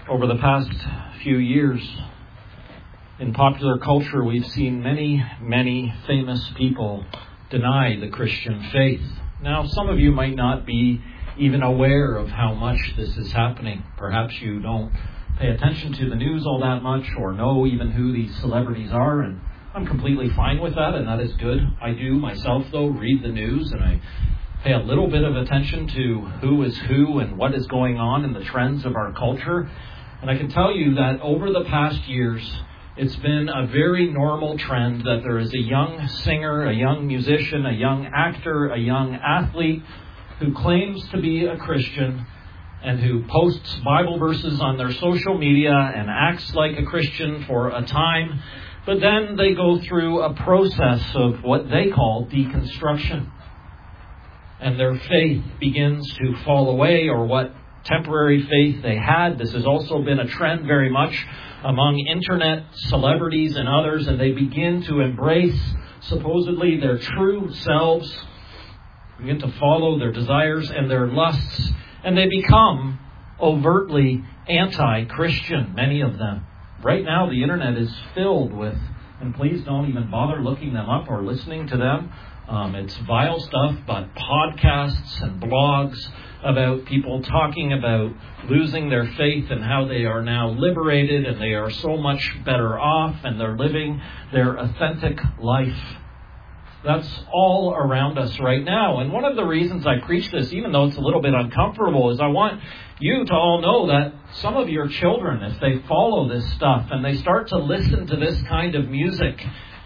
Over the past few years, in popular culture, we've seen many famous people deny the Christian faith. Now, some of you might not be even aware of how much this is happening. Perhaps you don't pay attention to the news all that much or know even who these celebrities are, and I'm completely fine with that, and that is good. I do myself, though, read the news, and I pay a little bit of attention to who is who and what is going on in the trends of our culture. And I can tell you that over the past years, it's been a very normal trend that there is a young singer, a young musician, a young actor, a young athlete who claims to be a Christian and who posts Bible verses on their social media and acts like a Christian for a time. But then they go through a process of what they call deconstruction. And their faith begins to fall away, or what temporary faith they had. This has also been a trend very much among internet celebrities and others, and they begin to embrace supposedly their true selves, begin to follow their desires and their lusts, and they become overtly anti-Christian, many of them. Right now, the internet is filled with, and please don't even bother looking them up or listening to them. It's vile stuff, but podcasts and blogs about people talking about losing their faith and how they are now liberated and they are so much better off and they're living their authentic life. That's all around us right now. And one of the reasons I preach this, even though it's a little bit uncomfortable, is I want you to all know that some of your children, if they follow this stuff and they start to listen to this kind of music,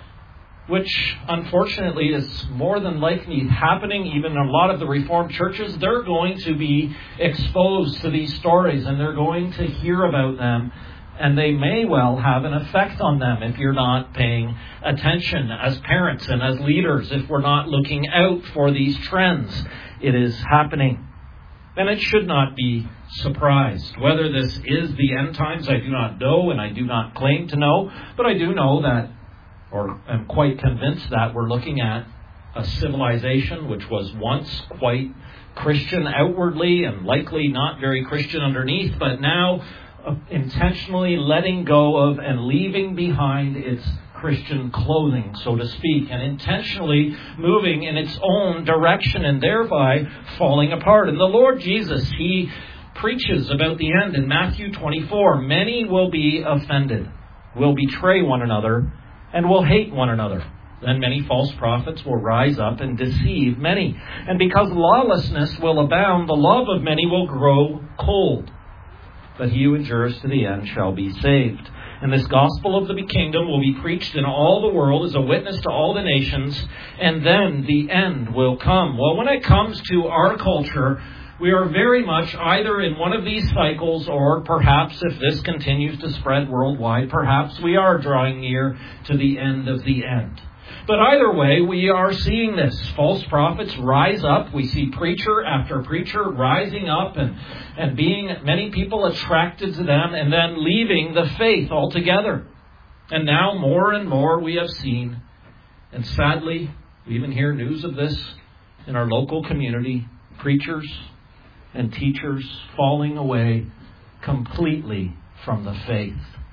which unfortunately is more than likely happening even in a lot of the Reformed churches, they're going to be exposed to these stories and they're going to hear about them, and they may well have an effect on them if you're not paying attention as parents and as leaders, if we're not looking out for these trends. It is happening. And it should not be surprised. Whether this is the end times, I do not know, and I do not claim to know, but I do know that, or am quite convinced that we're looking at a civilization which was once quite Christian outwardly and likely not very Christian underneath, but now intentionally letting go of and leaving behind its Christian clothing, so to speak, and intentionally moving in its own direction and thereby falling apart. And the Lord Jesus, He preaches about the end in Matthew 24. Many will be offended, will betray one another, and will hate one another. Then many false prophets will rise up and deceive many. And because lawlessness will abound, the love of many will grow cold. But he who endures to the end shall be saved. And this gospel of the kingdom will be preached in all the world as a witness to all the nations, and then the end will come. Well, when it comes to our culture, we are very much either in one of these cycles, or perhaps if this continues to spread worldwide, perhaps we are drawing near to the end of the end. But either way, we are seeing this. False prophets rise up. We see preacher after preacher rising up and being many people attracted to them and then leaving the faith altogether. And now more and more we have seen, and sadly, we even hear news of this in our local community, preachers and teachers falling away completely from the faith.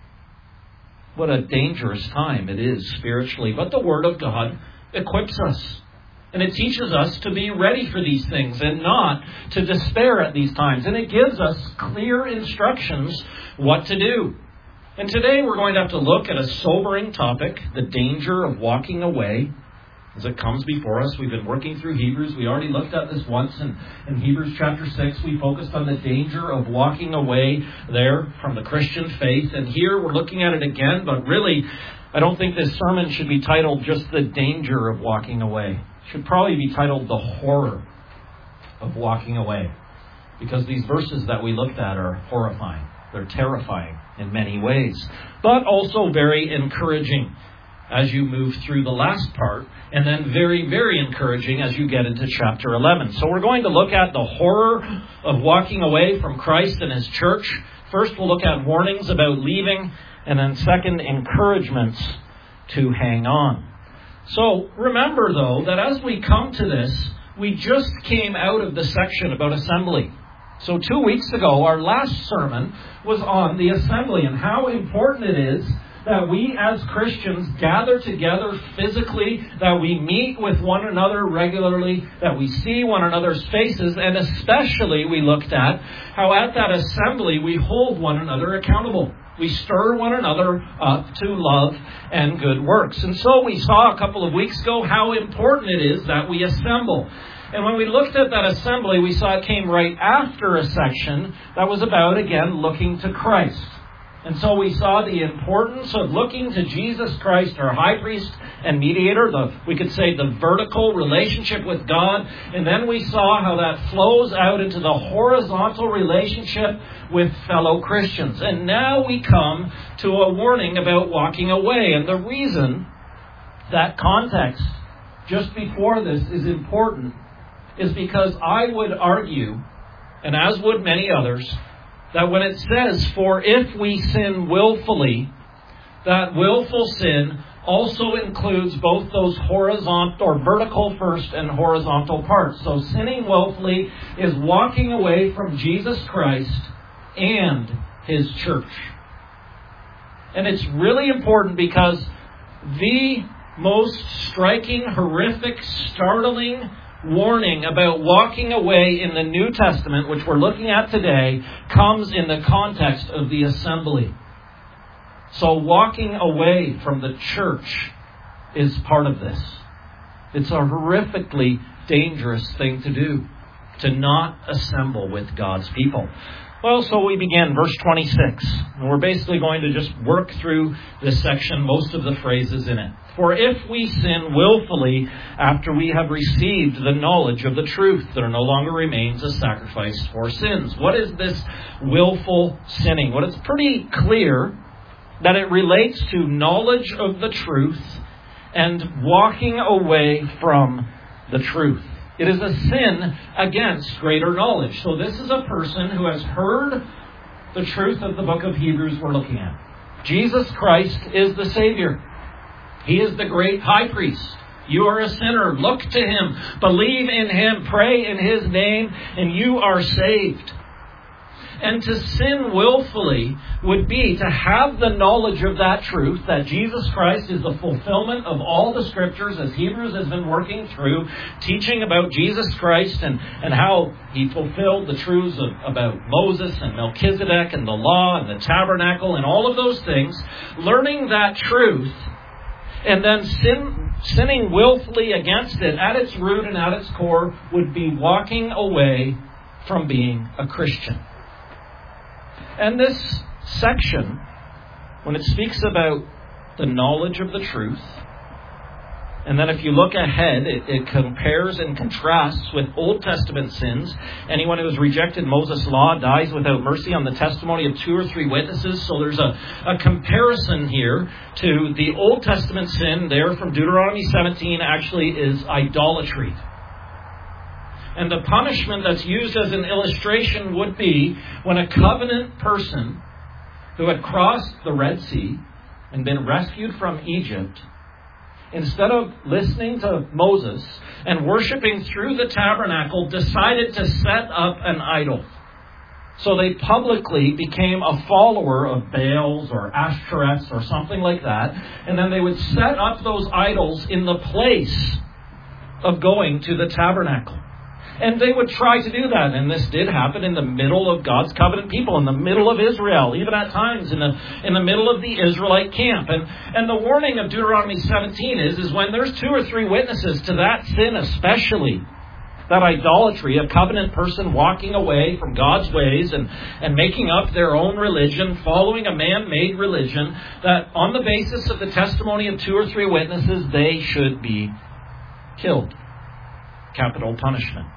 What a dangerous time it is spiritually. But the Word of God equips us. And it teaches us to be ready for these things and not to despair at these times. And it gives us clear instructions what to do. And today we're going to have to look at a sobering topic, the danger of walking away. As it comes before us, we've been working through Hebrews. We already looked at this once in Hebrews chapter 6. We focused on the danger of walking away there from the Christian faith. And here we're looking at it again. But really, I don't think this sermon should be titled just the danger of walking away. It should probably be titled the horror of walking away. Because these verses that we looked at are horrifying. They're terrifying in many ways. But also very encouraging as you move through the last part, and then very, very encouraging as you get into chapter 11. So we're going to look at the horror of walking away from Christ and His church. First, we'll look at warnings about leaving, and then second, encouragements to hang on. So remember, though, that as we come to this, we just came out of the section about assembly. So 2 weeks ago, our last sermon was on the assembly and how important it is that we as Christians gather together physically, that we meet with one another regularly, that we see one another's faces, and especially we looked at how at that assembly we hold one another accountable. We stir one another up to love and good works. And so we saw a couple of weeks ago how important it is that we assemble. And when we looked at that assembly, we saw it came right after a section that was about, again, looking to Christ. And so we saw the importance of looking to Jesus Christ, our high priest and mediator, we could say the vertical relationship with God. And then we saw how that flows out into the horizontal relationship with fellow Christians. And now we come to a warning about walking away. And the reason that context just before this is important is because I would argue, and as would many others, that when it says, for if we sin willfully, that willful sin also includes both those horizontal or vertical first and horizontal parts. So sinning willfully is walking away from Jesus Christ and His church. And it's really important because the most striking, horrific, startling warning about walking away in the New Testament, which we're looking at today, comes in the context of the assembly. So walking away from the church is part of this. It's a horrifically dangerous thing to do, to not assemble with God's people. Well, so we begin, verse 26. And we're basically going to just work through this section, most of the phrases in it. For if we sin willfully after we have received the knowledge of the truth, there no longer remains a sacrifice for sins. What is this willful sinning? Well, it's pretty clear that it relates to knowledge of the truth and walking away from the truth. It is a sin against greater knowledge. So this is a person who has heard the truth of the book of Hebrews we're looking at. Jesus Christ is the Savior. He is the great high priest. You are a sinner. Look to Him. Believe in Him. Pray in His name, and you are saved. And to sin willfully would be to have the knowledge of that truth, that Jesus Christ is the fulfillment of all the Scriptures, as Hebrews has been working through, teaching about Jesus Christ and how He fulfilled the truths about Moses and Melchizedek and the law and the tabernacle and all of those things, learning that truth, and then sinning willfully against it at its root and at its core would be walking away from being a Christian. And this section, when it speaks about the knowledge of the truth, and then if you look ahead, it compares and contrasts with Old Testament sins. Anyone who has rejected Moses' law dies without mercy on the testimony of 2 or 3 witnesses. So there's a comparison here to the Old Testament sin there from Deuteronomy 17 actually is idolatry. And the punishment that's used as an illustration would be when a covenant person who had crossed the Red Sea and been rescued from Egypt, instead of listening to Moses and worshiping through the tabernacle, decided to set up an idol. So they publicly became a follower of Baals or Ashtoreths or something like that. And then they would set up those idols in the place of going to the tabernacle. And they would try to do that. And this did happen in the middle of God's covenant people, in the middle of Israel, even at times in the middle of the Israelite camp. And the warning of Deuteronomy 17 is when there's 2 or 3 witnesses to that sin especially, that idolatry, a covenant person walking away from God's ways and making up their own religion, following a man-made religion, that on the basis of the testimony of 2 or 3 witnesses, they should be killed. Capital punishment.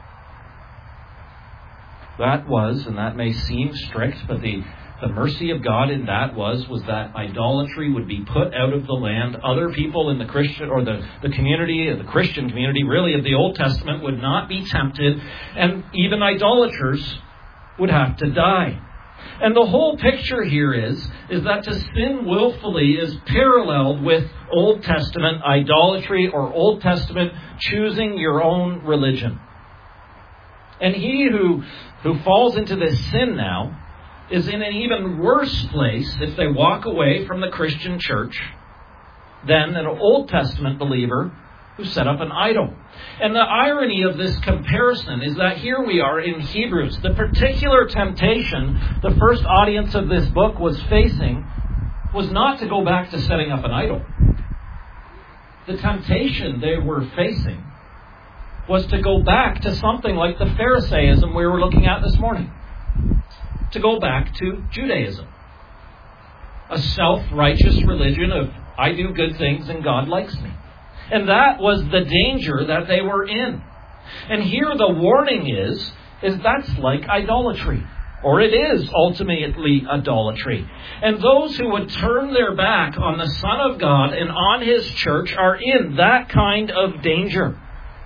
That was, and that may seem strict, but the mercy of God in that was that idolatry would be put out of the land. Other people in the Christian, or the community, the Christian community, really, of the Old Testament would not be tempted, and even idolaters would have to die. And the whole picture here is that to sin willfully is paralleled with Old Testament idolatry or Old Testament choosing your own religion. And he who falls into this sin now is in an even worse place if they walk away from the Christian church than an Old Testament believer who set up an idol. And the irony of this comparison is that here we are in Hebrews. The particular temptation the first audience of this book was facing was not to go back to setting up an idol. The temptation they were facing was to go back to something like the Pharisaism we were looking at this morning. To go back to Judaism. A self-righteous religion of, I do good things and God likes me. And that was the danger that they were in. And here the warning is that's like idolatry. Or it is ultimately idolatry. And those who would turn their back on the Son of God and on His church are in that kind of danger.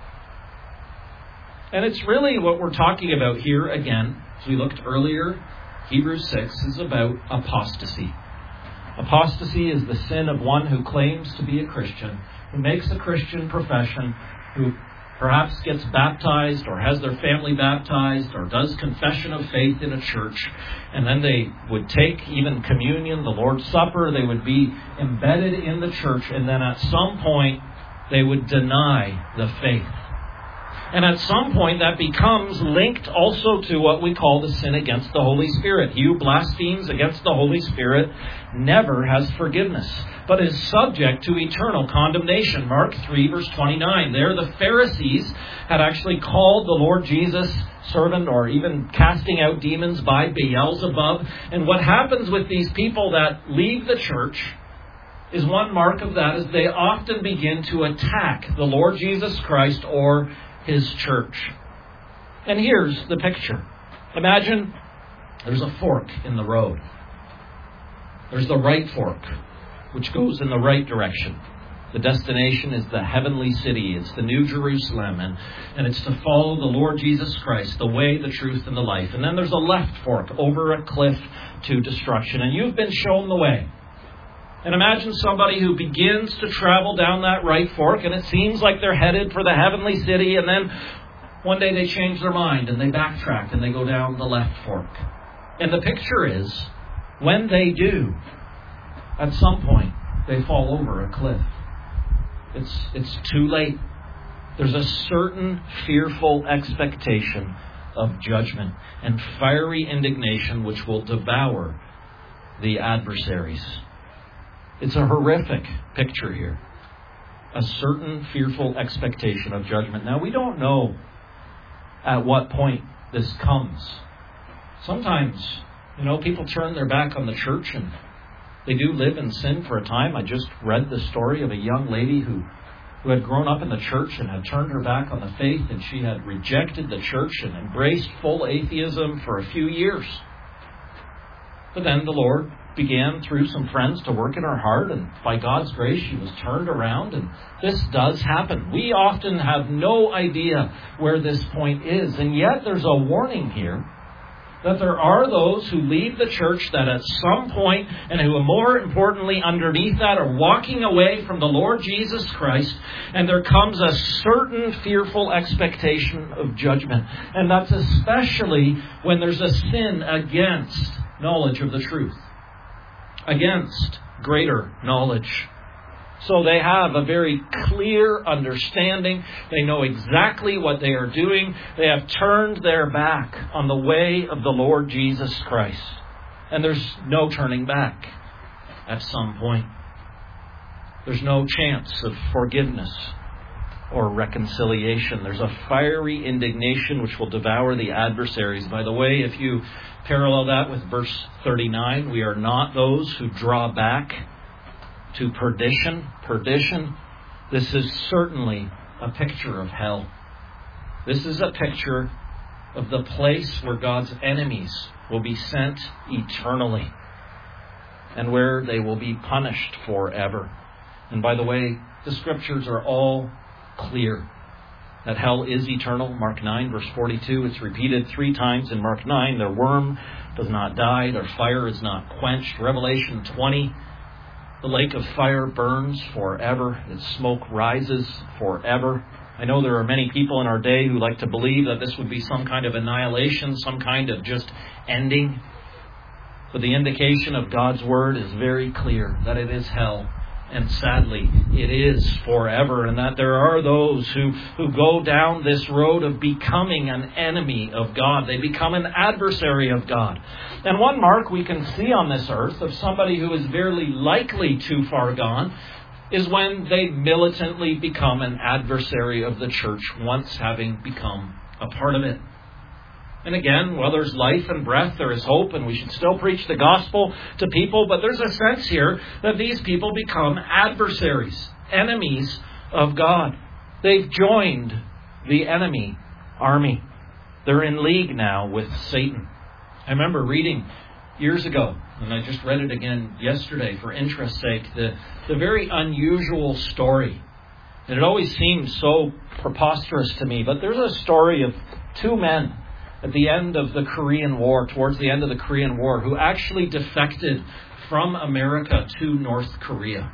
And it's really what we're talking about here again. As we looked earlier, Hebrews 6 is about apostasy. Apostasy is the sin of one who claims to be a Christian, who makes a Christian profession, who perhaps gets baptized or has their family baptized or does confession of faith in a church. And then they would take even communion, the Lord's Supper. They would be embedded in the church. And then at some point, they would deny the faith. And at some point, that becomes linked also to what we call the sin against the Holy Spirit. He who blasphemes against the Holy Spirit never has forgiveness, but is subject to eternal condemnation. Mark 3, verse 29. There, the Pharisees had actually called the Lord Jesus servant, or even casting out demons by Beelzebub. And what happens with these people that leave the church is one mark of that is they often begin to attack the Lord Jesus Christ or His church. And here's the picture. Imagine there's a fork in the road. There's the right fork, which goes in the right direction. The destination is the heavenly city. It's the New Jerusalem. And it's to follow the Lord Jesus Christ, the way, the truth, and the life. And then there's a left fork over a cliff to destruction. And you've been shown the way. And imagine somebody who begins to travel down that right fork, and it seems like they're headed for the heavenly city, and then one day they change their mind, and they backtrack, and they go down the left fork. And the picture is, when they do, at some point, they fall over a cliff. It's too late. There's a certain fearful expectation of judgment and fiery indignation which will devour the adversaries. It's a horrific picture here. A certain fearful expectation of judgment. Now, we don't know at what point this comes. Sometimes, people turn their back on the church and they do live in sin for a time. I just read the story of a young lady who had grown up in the church and had turned her back on the faith, and she had rejected the church and embraced full atheism for a few years. But then the Lord began through some friends to work in her heart, and by God's grace she was turned around, and this does happen. We often have no idea where this point is, and yet there's a warning here that there are those who leave the church that at some point, and who more importantly underneath that, are walking away from the Lord Jesus Christ, and there comes a certain fearful expectation of judgment. And that's especially when there's a sin against knowledge of the truth, against greater knowledge. So they have a very clear understanding. They know exactly what they are doing. They have turned their back on the way of the Lord Jesus Christ. And there's no turning back at some point. There's no chance of forgiveness or reconciliation. There's a fiery indignation which will devour the adversaries. By the way, if you parallel that with verse 39, we are not those who draw back to perdition. This is certainly a picture of hell. This is a picture of the place where God's enemies will be sent eternally and where they will be punished forever. And by the way, the scriptures are all clear that hell is eternal. Mark 9, verse 42, it's repeated 3 times in Mark 9. Their worm does not die, their fire is not quenched. Revelation 20, the lake of fire burns forever. Its smoke rises forever. I know there are many people in our day who like to believe that this would be some kind of annihilation, some kind of just ending. But the indication of God's Word is very clear that it is hell. And sadly, it is forever. And that there are those who go down this road of becoming an enemy of God. They become an adversary of God. And one mark we can see on this earth of somebody who is very likely too far gone is when they militantly become an adversary of the church, once having become a part of it. And again, while there's life and breath, there is hope, and we should still preach the gospel to people. But there's a sense here that these people become adversaries, enemies of God. They've joined the enemy army. They're in league now with Satan. I remember reading years ago, and I just read it again yesterday for interest's sake, the very unusual story. And it always seems so preposterous to me, but there's a story of two men at the end of the Korean War, towards the end of the Korean War, who actually defected from America to North Korea.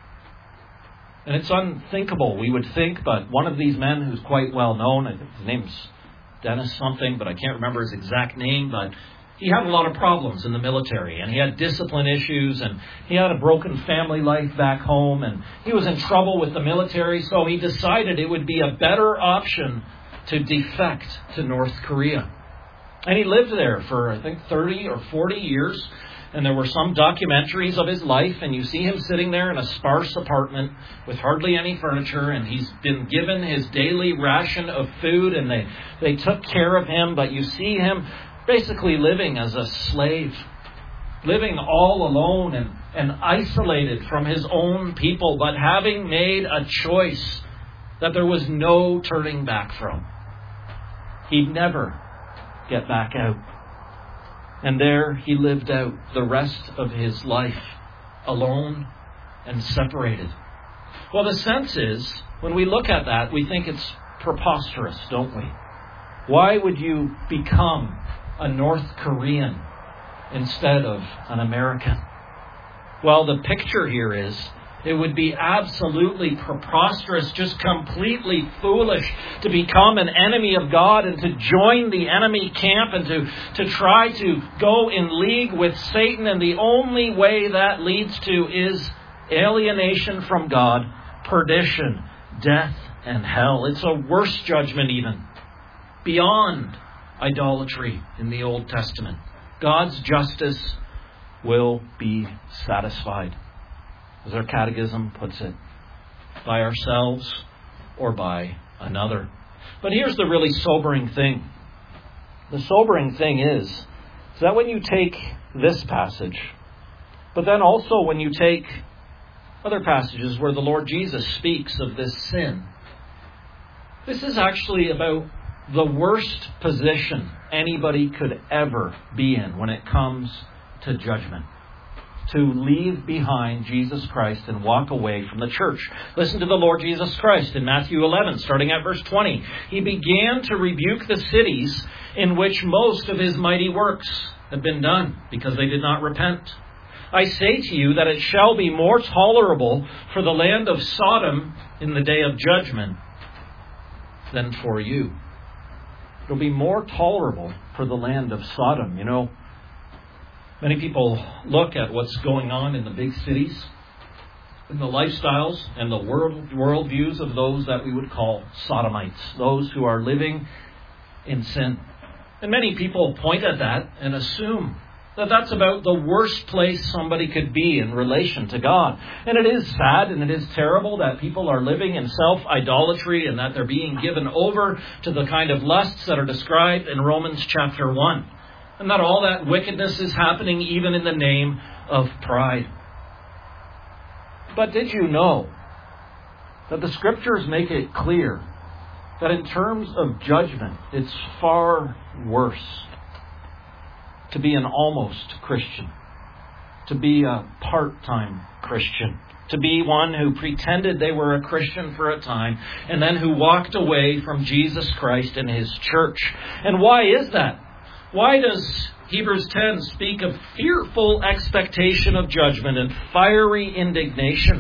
And it's unthinkable, we would think, but one of these men who's quite well known, I think his name's Dennis something, but I can't remember his exact name, but he had a lot of problems in the military, and he had discipline issues, and he had a broken family life back home, and he was in trouble with the military, so he decided it would be a better option to defect to North Korea. And he lived there for, I think, 30 or 40 years. And there were some documentaries of his life. And you see him sitting there in a sparse apartment with hardly any furniture. And he's been given his daily ration of food. And they took care of him. But you see him basically living as a slave. Living all alone and isolated from his own people. But having made a choice that there was no turning back from. He'd never get back out. And there he lived out the rest of his life, alone and separated. Well, the sense is, when we look at that, we think it's preposterous, don't we? Why would you become a North Korean instead of an American? Well, the picture here is, it would be absolutely preposterous, just completely foolish to become an enemy of God and to join the enemy camp and to try to go in league with Satan. And the only way that leads to is alienation from God, perdition, death, and hell. It's a worse judgment even, beyond idolatry in the Old Testament. God's justice will be satisfied. As our catechism puts it, by ourselves or by another. But here's the really sobering thing. The sobering thing is that when you take this passage, but then also when you take other passages where the Lord Jesus speaks of this sin, this is actually about the worst position anybody could ever be in when it comes to judgment. To leave behind Jesus Christ and walk away from the church. Listen to the Lord Jesus Christ in Matthew 11, starting at verse 20. He began to rebuke the cities in which most of his mighty works had been done, because they did not repent. I say to you that it shall be more tolerable for the land of Sodom in the day of judgment than for you. It'll be more tolerable for the land of Sodom. You know, many people look at what's going on in the big cities, and the lifestyles and the worldviews of those that we would call sodomites, those who are living in sin. And many people point at that and assume that that's about the worst place somebody could be in relation to God. And it is sad and it is terrible that people are living in self-idolatry and that they're being given over to the kind of lusts that are described in Romans chapter 1. And that all that wickedness is happening even in the name of pride. But did you know that the Scriptures make it clear that in terms of judgment, it's far worse to be an almost Christian, to be a part-time Christian, to be one who pretended they were a Christian for a time and then who walked away from Jesus Christ and His church. And why is that? Why does Hebrews 10 speak of fearful expectation of judgment and fiery indignation?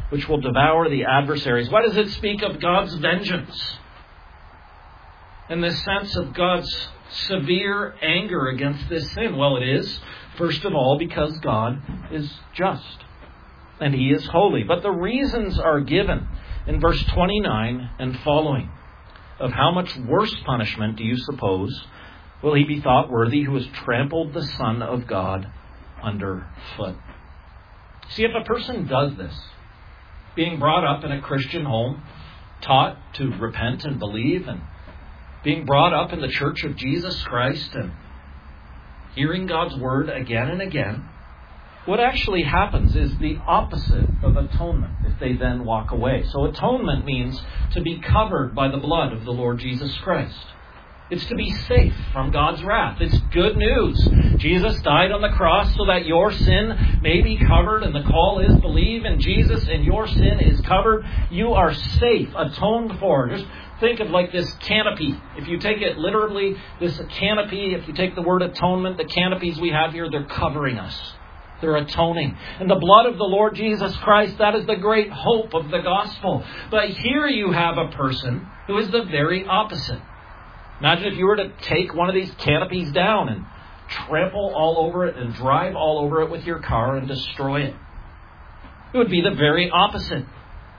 which will devour the adversaries. Why does it speak of God's vengeance? In this sense of God's severe anger against this sin? Well, it is, first of all, because God is just and He is holy. But the reasons are given in verse 29 and following. Of how much worse punishment do you suppose will he be thought worthy who has trampled the Son of God underfoot? See, if a person does this, being brought up in a Christian home, taught to repent and believe, and being brought up in the Church of Jesus Christ, and hearing God's Word again and again, what actually happens is the opposite of atonement if they then walk away. So atonement means to be covered by the blood of the Lord Jesus Christ. It's to be safe from God's wrath. It's good news. Jesus died on the cross so that your sin may be covered, and the call is believe in Jesus and your sin is covered. You are safe, atoned for. Just think of like this canopy. If you take it literally, this canopy, if you take the word atonement, the canopies we have here, they're covering us. They're atoning. And the blood of the Lord Jesus Christ, that is the great hope of the gospel. But here you have a person who is the very opposite. Imagine if you were to take one of these canopies down and trample all over it and drive all over it with your car and destroy it. It would be the very opposite.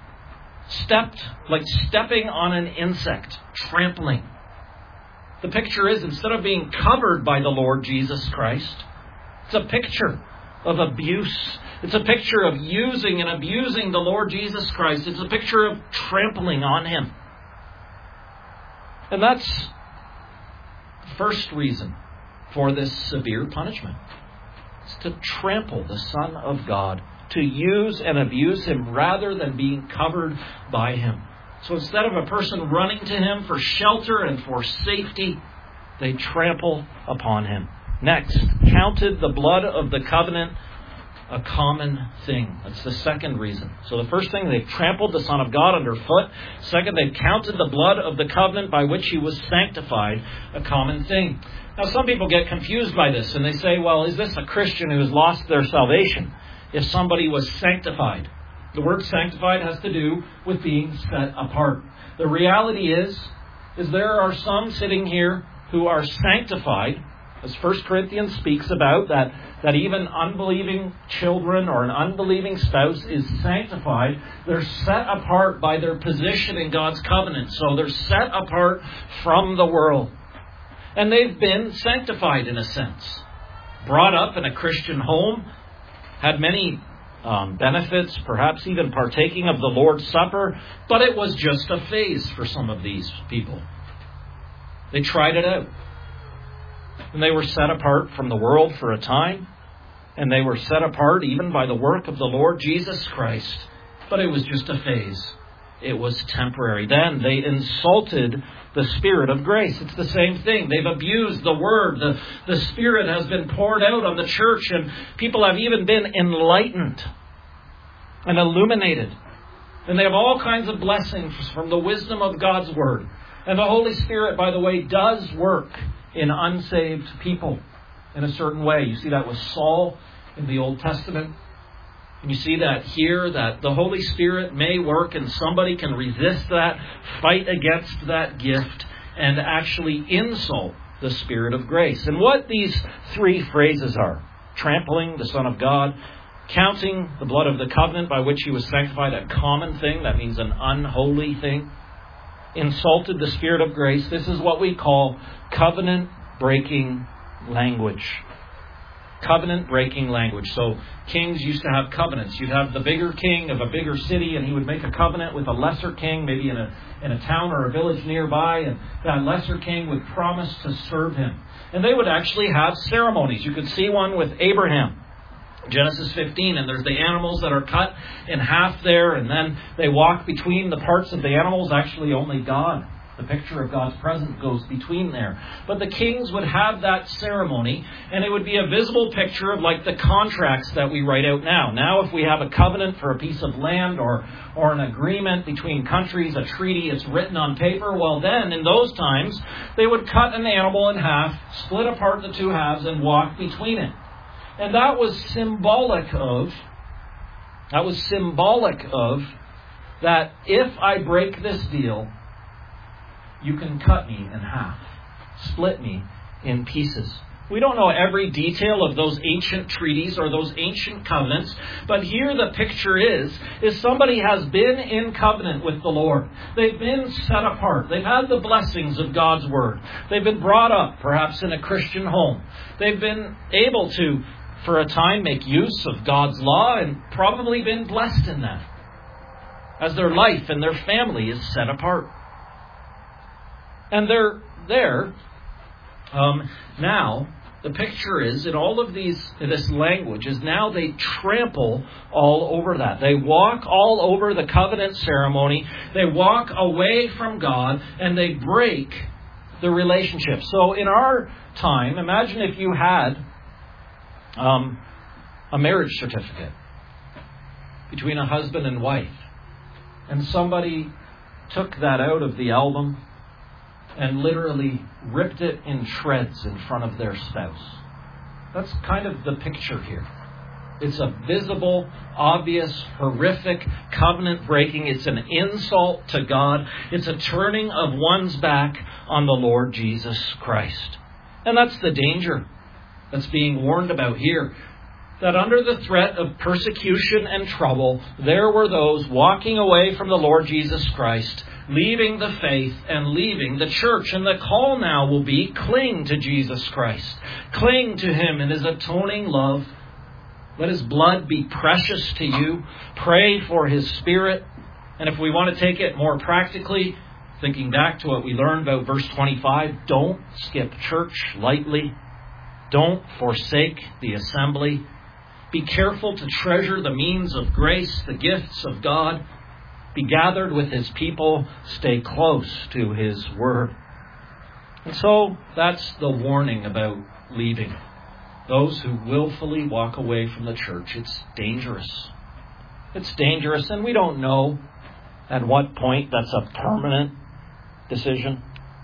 Like stepping on an insect, trampling. The picture is, instead of being covered by the Lord Jesus Christ, it's a picture of abuse. It's a picture of using and abusing the Lord Jesus Christ. It's a picture of trampling on Him. And that's the first reason for this severe punishment. It's to trample the Son of God, to use and abuse Him rather than being covered by Him. So instead of a person running to Him for shelter and for safety, they trample upon Him. Next, counted the blood of the covenant a common thing. That's the second reason. So the first thing, they've trampled the Son of God underfoot. Second, they've counted the blood of the covenant by which He was sanctified a common thing. Now, some people get confused by this and they say, well, is this a Christian who has lost their salvation if somebody was sanctified? The word sanctified has to do with being set apart. The reality is there are some sitting here who are sanctified, as 1 Corinthians speaks about, that even unbelieving children or an unbelieving spouse is sanctified. They're set apart by their position in God's covenant. So they're set apart from the world. And they've been sanctified in a sense. Brought up in a Christian home, had many benefits, perhaps even partaking of the Lord's Supper, but it was just a phase for some of these people. They tried it out. And they were set apart from the world for a time. And they were set apart even by the work of the Lord Jesus Christ. But it was just a phase. It was temporary. Then they insulted the Spirit of grace. It's the same thing. They've abused the Word. The Spirit has been poured out on the church. And people have even been enlightened and illuminated. And they have all kinds of blessings from the wisdom of God's Word. And the Holy Spirit, by the way, does work in unsaved people in a certain way. You see that with Saul in the Old Testament. And you see that here, that the Holy Spirit may work and somebody can resist that, fight against that gift, and actually insult the Spirit of grace. And what these three phrases are: trampling the Son of God, counting the blood of the covenant by which He was sanctified a common thing, that means an unholy thing, insulted the Spirit of grace. This is what we call covenant-breaking language. Covenant-breaking language. So kings used to have covenants. You'd have the bigger king of a bigger city, and he would make a covenant with a lesser king, maybe in a town or a village nearby, and that lesser king would promise to serve him. And they would actually have ceremonies. You could see one with Abraham. Genesis 15, and there's the animals that are cut in half there, and then they walk between the parts of the animals. Actually, only God, the picture of God's presence, goes between there. But the kings would have that ceremony, and it would be a visible picture of like the contracts that we write out now. Now, if we have a covenant for a piece of land or an agreement between countries, a treaty, it's written on paper. Well, then, in those times, they would cut an animal in half, split apart the two halves, and walk between it. And that was symbolic of That was symbolic of that if I break this deal, you can cut me in half, split me in pieces. We don't know every detail of those ancient treaties or those ancient covenants, but here the picture is somebody has been in covenant with the Lord. They've been set apart. They've had the blessings of God's Word. They've been brought up, perhaps in a Christian home. They've been able to, for a time, make use of God's law and probably been blessed in that, as their life and their family is set apart. And they're there. Now, the picture is, in all of this language, is now they trample all over that. They walk all over the covenant ceremony. They walk away from God, and they break the relationship. So in our time, imagine if you had a marriage certificate between a husband and wife, and somebody took that out of the album and literally ripped it in shreds in front of their spouse. That's kind of the picture here. It's a visible, obvious, horrific covenant breaking. It's an insult to God. It's a turning of one's back on the Lord Jesus Christ. And that's the danger that's being warned about here. That under the threat of persecution and trouble, there were those walking away from the Lord Jesus Christ, leaving the faith and leaving the church. And the call now will be, cling to Jesus Christ. Cling to Him in His atoning love. Let His blood be precious to you. Pray for His Spirit. And if we want to take it more practically, thinking back to what we learned about verse 25, don't skip church lightly. Don't forsake the assembly. Be careful to treasure the means of grace, the gifts of God. Be gathered with His people. Stay close to His Word. And so that's the warning about leaving. Those who willfully walk away from the church, it's dangerous. It's dangerous, and we don't know at what point that's a permanent decision.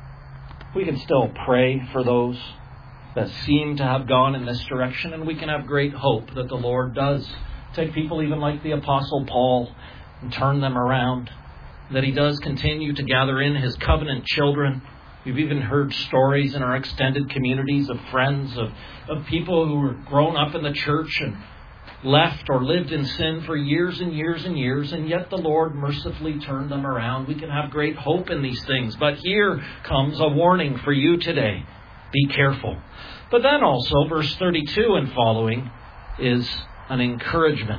We can still pray for those that seem to have gone in this direction, and we can have great hope that the Lord does take people even like the Apostle Paul and turn them around, that He does continue to gather in His covenant children. We've even heard stories in our extended communities of friends, of people who were grown up in the church and left or lived in sin for years and years and years, and yet the Lord mercifully turned them around. We can have great hope in these things. But here comes a warning for you today. Be careful. But then also, verse 32 and following is an encouragement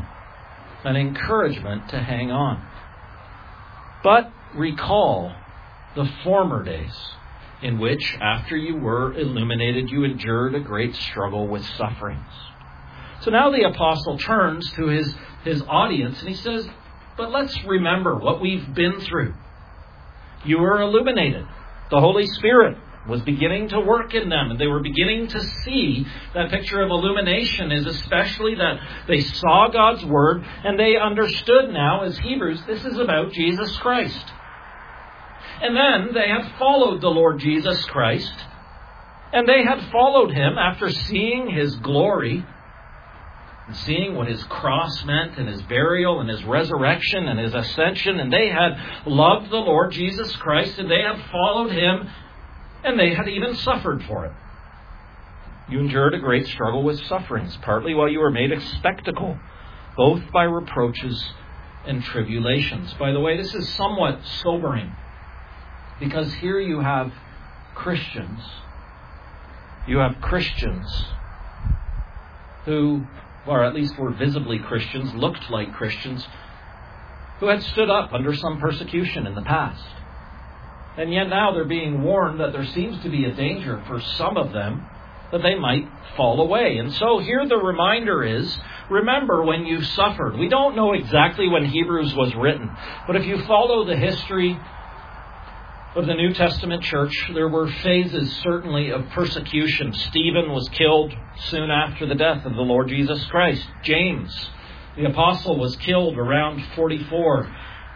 to hang on. But recall the former days in which, after you were illuminated, you endured a great struggle with sufferings. So now the apostle turns to his audience and he says, but let's remember what we've been through. You were illuminated. The Holy Spirit was beginning to work in them, and they were beginning to see. That picture of illumination is especially that they saw God's Word, and they understood now, as Hebrews, this is about Jesus Christ. And then they had followed the Lord Jesus Christ, and they had followed Him after seeing His glory, and seeing what His cross meant, and His burial, and His resurrection, and His ascension, and they had loved the Lord Jesus Christ, and they had followed Him, and they had even suffered for it. You endured a great struggle with sufferings, partly while you were made a spectacle, both by reproaches and tribulations. By the way, this is somewhat sobering, because here you have Christians. You have Christians who, or at least were visibly Christians, looked like Christians, who had stood up under some persecution in the past. And yet now they're being warned that there seems to be a danger for some of them that they might fall away. And so here the reminder is, remember when you suffered. We don't know exactly when Hebrews was written, but if you follow the history of the New Testament church, there were phases certainly of persecution. Stephen was killed soon after the death of the Lord Jesus Christ. James, the apostle, was killed around 44.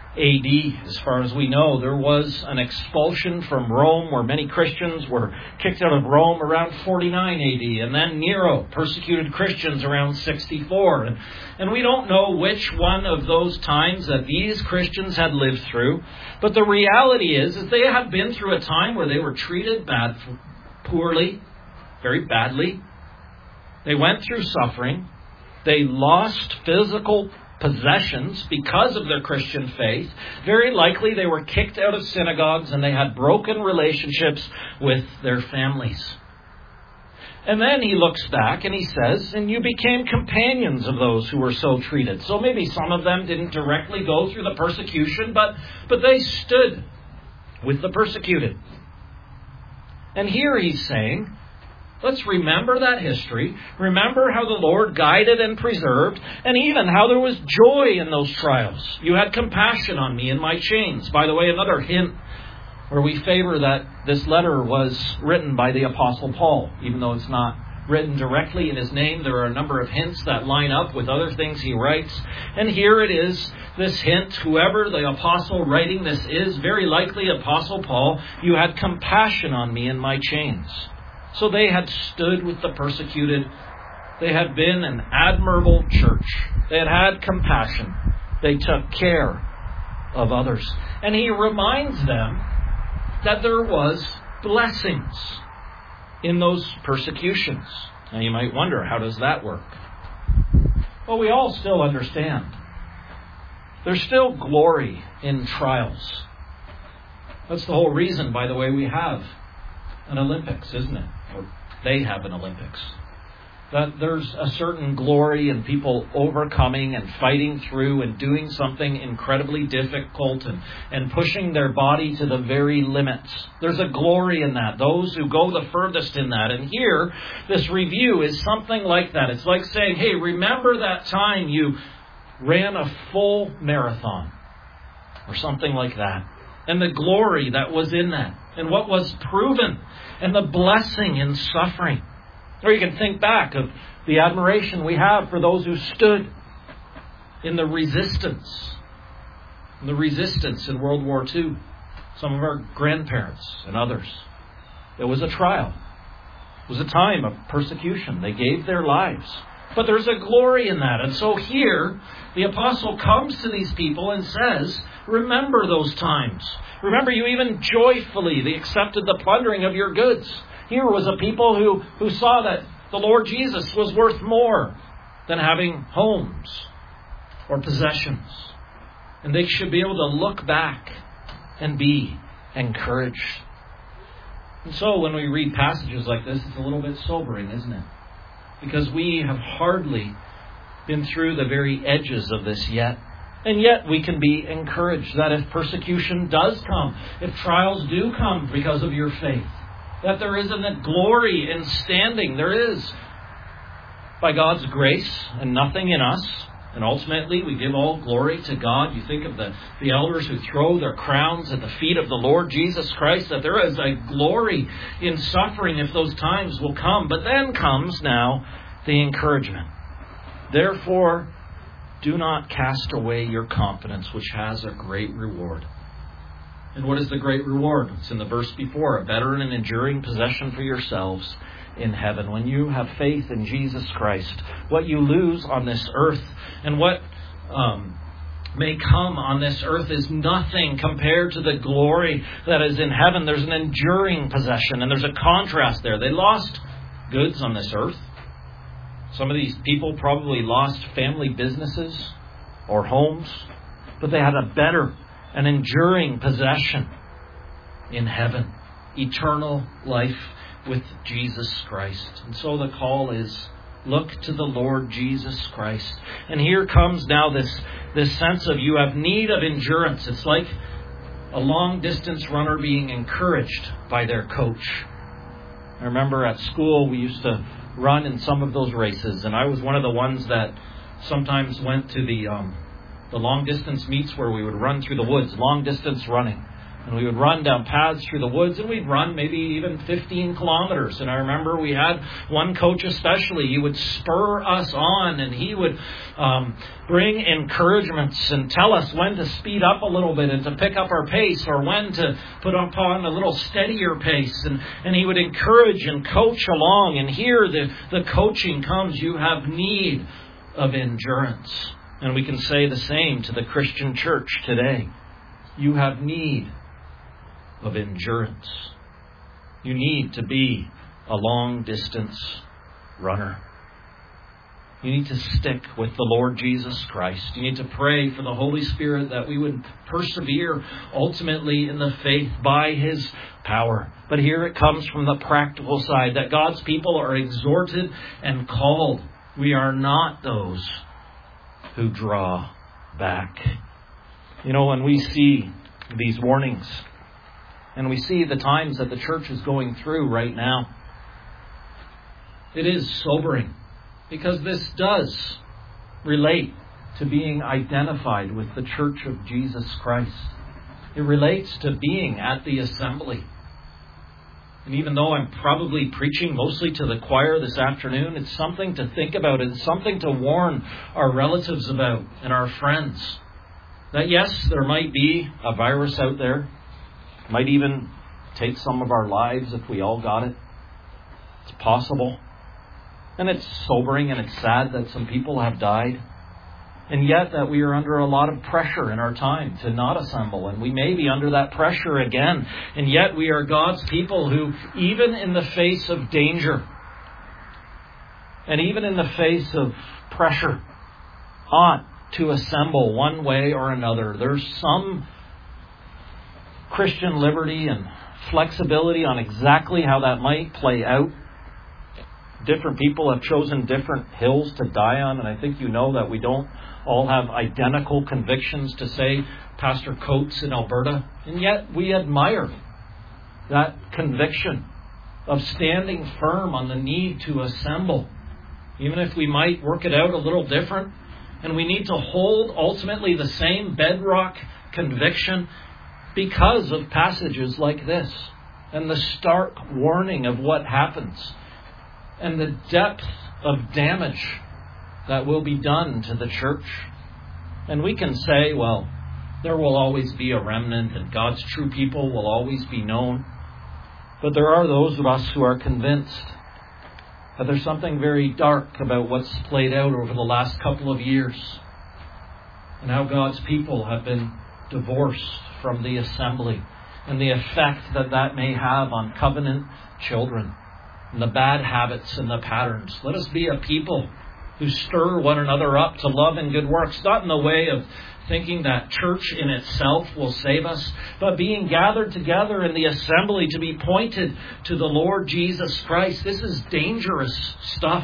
AD, as far as we know, there was an expulsion from Rome where many Christians were kicked out of Rome around 49 AD. And then Nero persecuted Christians around 64. And we don't know which one of those times that these Christians had lived through. But the reality is they had been through a time where they were treated poorly, very badly. They went through suffering. They lost physical possessions because of their Christian faith. Very likely they were kicked out of synagogues and they had broken relationships with their families. And then he looks back and he says, and you became companions of those who were so treated. So maybe some of them didn't directly go through the persecution, but they stood with the persecuted. And here he's saying, let's remember that history. Remember how the Lord guided and preserved, and even how there was joy in those trials. You had compassion on me in my chains. By the way, another hint where we favor that this letter was written by the Apostle Paul. Even though it's not written directly in his name, there are a number of hints that line up with other things he writes. And here it is, this hint, whoever the apostle writing this is, very likely Apostle Paul, you had compassion on me in my chains. So they had stood with the persecuted. They had been an admirable church. They had compassion. They took care of others. And he reminds them that there was blessings in those persecutions. Now you might wonder, how does that work? Well, we all still understand. There's still glory in trials. That's the whole reason, by the way, we have an Olympics, isn't it? Or they have an Olympics. That there's a certain glory in people overcoming and fighting through and doing something incredibly difficult and pushing their body to the very limits. There's a glory in that. Those who go the furthest in that. And here, this review is something like that. It's like saying, hey, remember that time you ran a full marathon or something like that. And the glory that was in that. And what was proven. And the blessing in suffering. Or you can think back of the admiration we have for those who stood in the resistance. In the resistance in World War II. Some of our grandparents and others. It was a trial. It was a time of persecution. They gave their lives. But there's a glory in that. And so here, the apostle comes to these people and says, remember those times. Remember you even joyfully accepted the plundering of your goods. Here was a people who saw that the Lord Jesus was worth more than having homes or possessions. And they should be able to look back and be encouraged. And so when we read passages like this, it's a little bit sobering, isn't it? Because we have hardly been through the very edges of this yet. And yet we can be encouraged that if persecution does come, if trials do come because of your faith, that there is a glory in standing. There is, by God's grace and nothing in us. And ultimately we give all glory to God. You think of the elders who throw their crowns at the feet of the Lord Jesus Christ, that there is a glory in suffering if those times will come. But then comes now the encouragement. Therefore, do not cast away your confidence, which has a great reward. And what is the great reward? It's in the verse before. A better and an enduring possession for yourselves in heaven. When you have faith in Jesus Christ, what you lose on this earth and what may come on this earth is nothing compared to the glory that is in heaven. There's an enduring possession, and there's a contrast there. They lost goods on this earth. Some of these people probably lost family businesses or homes, but they had a better, an enduring possession in heaven. Eternal life with Jesus Christ. And so the call is, look to the Lord Jesus Christ. And here comes now this sense of you have need of endurance. It's like a long distance runner being encouraged by their coach. I remember at school we used to run in some of those races, and I was one of the ones that sometimes went to the long distance meets where we would run through the woods, long distance running. And we would run down paths through the woods, and we'd run maybe even 15 kilometers. And I remember we had one coach especially. He would spur us on, and he would bring encouragements and tell us when to speed up a little bit and to pick up our pace, or when to put upon a little steadier pace. And he would encourage and coach along. And here the coaching comes. You have need of endurance. And we can say the same to the Christian church today. You have need of endurance. You need to be a long-distance runner. You need to stick with the Lord Jesus Christ. You need to pray for the Holy Spirit that we would persevere ultimately in the faith by His power. But here it comes from the practical side, that God's people are exhorted and called. We are not those who draw back. You know, when we see these warnings, and we see the times that the church is going through right now, it is sobering, because this does relate to being identified with the Church of Jesus Christ. It relates to being at the assembly. And even though I'm probably preaching mostly to the choir this afternoon, it's something to think about. It's something to warn our relatives about and our friends. That yes, there might be a virus out there. Might even take some of our lives if we all got it. It's possible. And it's sobering and it's sad that some people have died. And yet that we are under a lot of pressure in our time to not assemble. And we may be under that pressure again. And yet we are God's people who, even in the face of danger, and even in the face of pressure, ought to assemble one way or another. There's some Christian liberty and flexibility on exactly how that might play out. Different people have chosen different hills to die on, and I think you know that we don't all have identical convictions to, say, Pastor Coates in Alberta, and yet we admire that conviction of standing firm on the need to assemble, even if we might work it out a little different. And we need to hold ultimately the same bedrock conviction because of passages like this and the stark warning of what happens and the depth of damage that will be done to the church. And we can say, well, there will always be a remnant and God's true people will always be known. But there are those of us who are convinced that there's something very dark about what's played out over the last couple of years and how God's people have been divorced from the assembly and the effect that that may have on covenant children and the bad habits and the patterns. Let us be a people who stir one another up to love and good works, not in the way of thinking that church in itself will save us, but being gathered together in the assembly to be pointed to the Lord Jesus Christ. This is dangerous stuff.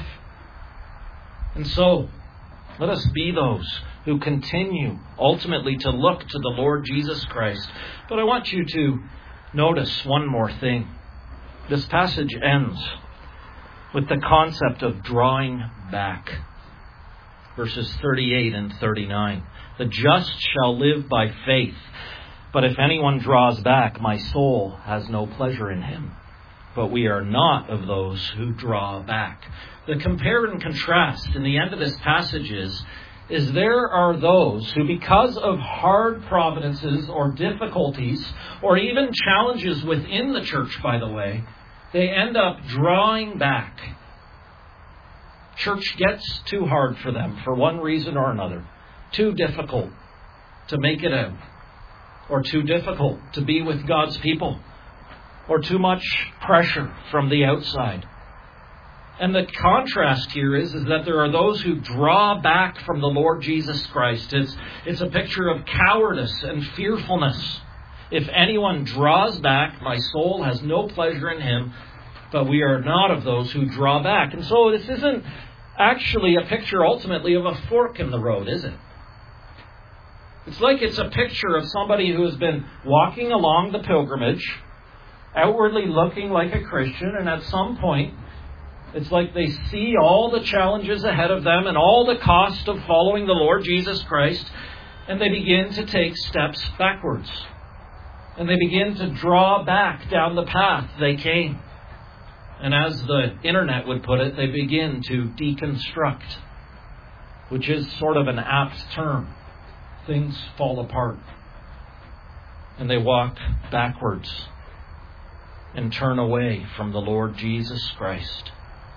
And so, let us be those who continue ultimately to look to the Lord Jesus Christ. But I want you to notice one more thing. This passage ends with the concept of drawing back. Verses 38 and 39. The just shall live by faith, but if anyone draws back, my soul has no pleasure in him. But we are not of those who draw back. The compare and contrast in the end of this passage is there are those who, because of hard providences or difficulties, or even challenges within the church, by the way, they end up drawing back. Church gets too hard for them for one reason or another. Too difficult to make it out. Or too difficult to be with God's people. Or too much pressure from the outside. And the contrast here is that there are those who draw back from the Lord Jesus Christ. It's a picture of cowardice and fearfulness. If anyone draws back, my soul has no pleasure in him. But we are not of those who draw back. And so this isn't actually a picture ultimately of a fork in the road, is it? It's like it's a picture of somebody who has been walking along the pilgrimage, outwardly looking like a Christian, and at some point, it's like they see all the challenges ahead of them and all the cost of following the Lord Jesus Christ, and they begin to take steps backwards. And they begin to draw back down the path they came. And as the internet would put it, they begin to deconstruct, which is sort of an apt term. Things fall apart. And they walk backwards and turn away from the Lord Jesus Christ.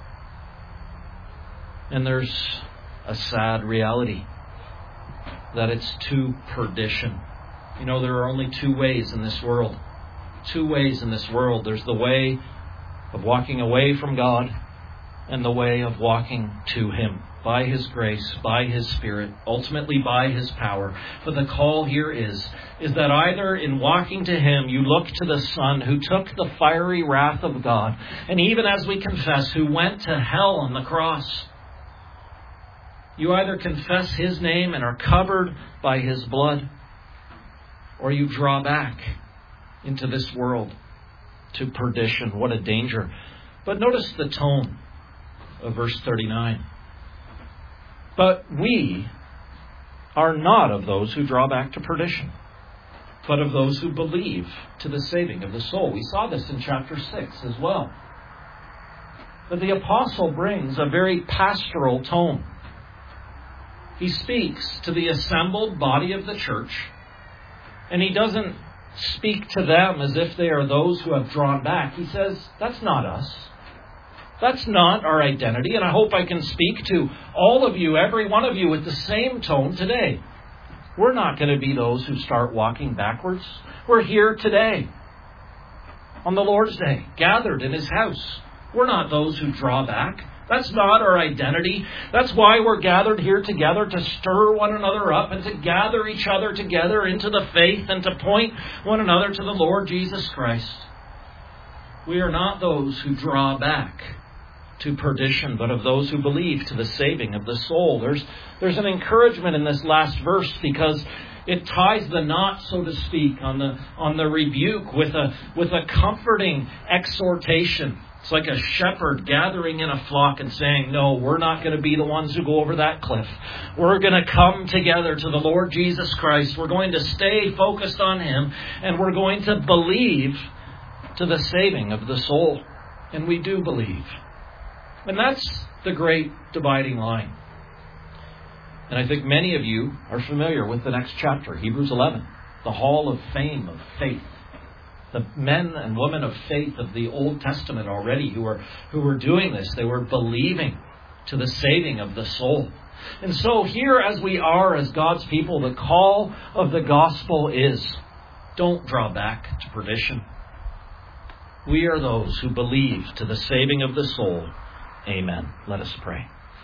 And there's a sad reality that it's to perdition. You know, there are only two ways in this world. Two ways in this world. There's the way of walking away from God and the way of walking to Him by His grace, by His Spirit, ultimately by His power. But the call here is that either in walking to Him, you look to the Son who took the fiery wrath of God, and even as we confess, who went to hell on the cross. You either confess His name and are covered by His blood, or you draw back into this world to perdition. What a danger. But notice the tone of verse 39. But we are not of those who draw back to perdition, but of those who believe to the saving of the soul. We saw this in chapter 6 as well. But the apostle brings a very pastoral tone. He speaks to the assembled body of the church, and he doesn't speak to them as if they are those who have drawn back. He says, that's not us. That's not our identity. And I hope I can speak to all of you, every one of you, with the same tone today. We're not going to be those who start walking backwards. We're here today, on the Lord's Day, gathered in His house. We're not those who draw back. That's not our identity. That's why we're gathered here together, to stir one another up and to gather each other together into the faith and to point one another to the Lord Jesus Christ. We are not those who draw back to perdition, but of those who believe to the saving of the soul. There's an encouragement in this last verse because it ties the knot, so to speak, on the rebuke with a comforting exhortation. It's like a shepherd gathering in a flock and saying, no, we're not going to be the ones who go over that cliff. We're going to come together to the Lord Jesus Christ. We're going to stay focused on Him, and we're going to believe to the saving of the soul. And we do believe. And that's the great dividing line. And I think many of you are familiar with the next chapter, Hebrews 11, the hall of fame of faith. The men and women of faith of the Old Testament already who were doing this, they were believing to the saving of the soul. And so here as we are as God's people, the call of the gospel is, don't draw back to perdition. We are those who believe to the saving of the soul. Amen. Let us pray.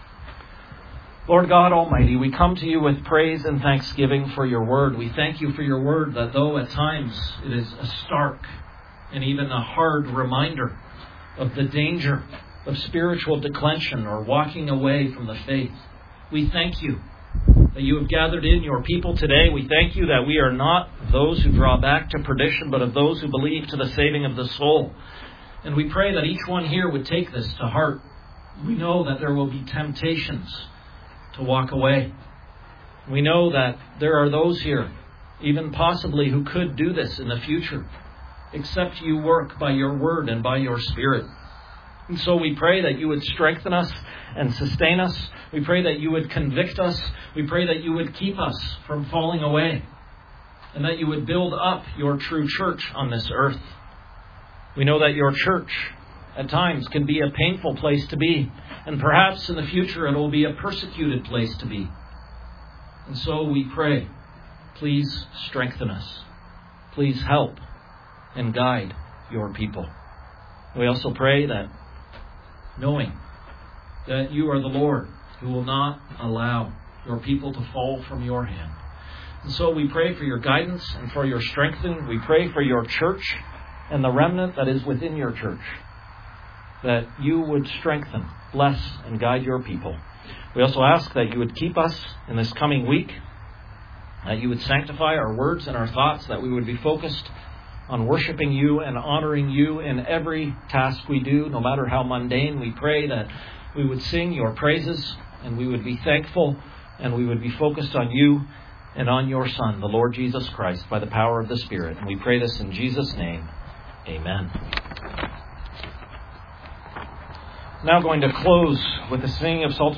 Lord God Almighty, we come to you with praise and thanksgiving for your word. We thank you for your word that though at times it is a stark and even a hard reminder of the danger of spiritual declension or walking away from the faith, we thank you that you have gathered in your people today. We thank you that we are not those who draw back to perdition, but of those who believe to the saving of the soul. And we pray that each one here would take this to heart. We know that there will be temptations to walk away. We know that there are those here, even possibly, who could do this in the future, except you work by your word and by your Spirit. And so we pray that you would strengthen us and sustain us. We pray that you would convict us. We pray that you would keep us from falling away, and that you would build up your true church on this earth. We know that your church at times can be a painful place to be, and perhaps in the future it will be a persecuted place to be. And so we pray, please strengthen us. Please help and guide your people. We also pray that, knowing that you are the Lord who will not allow your people to fall from your hand. And so we pray for your guidance and for your strengthening. We pray for your church and the remnant that is within your church, that you would strengthen, bless, and guide your people. We also ask that you would keep us in this coming week, that you would sanctify our words and our thoughts, that we would be focused on worshiping you and honoring you in every task we do, no matter how mundane. We pray that we would sing your praises, and we would be thankful, and we would be focused on you, and on your Son, the Lord Jesus Christ, by the power of the Spirit. And we pray this in Jesus' name. Amen. Now going to close with the singing of Psalms